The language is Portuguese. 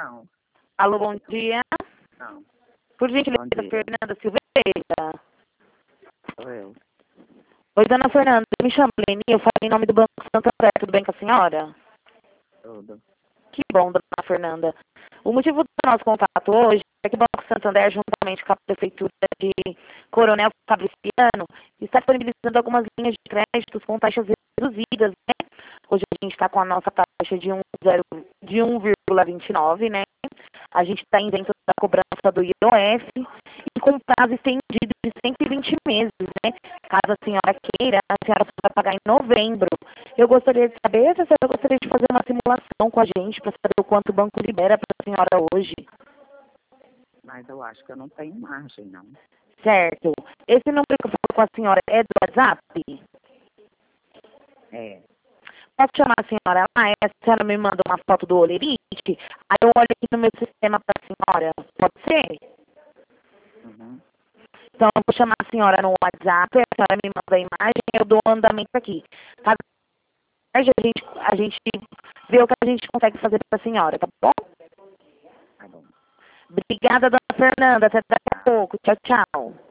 Não, Alô, bom dia. não. Por gentileza, Bom dia. Fernanda Silveira. Sou eu. Oi, dona Fernanda, me chamo Leni, eu falo em nome do Banco Santander, tudo bem com a senhora? Tudo. Que bom, dona Fernanda. O motivo do nosso contato hoje é que o Banco Santander, juntamente com a Prefeitura de Coronel Fabriciano, está disponibilizando algumas linhas de créditos com taxas reduzidas, né? Hoje a gente está com a nossa taxa de 1,29, né? A gente está isento da cobrança do IOF e com prazo estendido de 120 meses, né? Caso a senhora queira, a senhora só vai pagar em novembro. Eu gostaria de saber se a senhora gostaria de fazer uma simulação com a gente para saber o quanto o banco libera para a senhora hoje. Mas eu acho que eu não tenho margem, não. Certo. Esse número que eu falo com a senhora é do WhatsApp? É. Posso chamar a senhora lá? A senhora me manda uma foto do olerite, aí eu olho aqui no meu sistema para a senhora. Pode ser? Uhum. Então, eu vou chamar a senhora no WhatsApp, a senhora me manda a imagem, eu dou o andamento aqui. Caso a gente vê o que a gente consegue fazer para a senhora, tá bom? Tá bom. Obrigada, dona Fernanda. Até daqui a pouco. Tchau, tchau.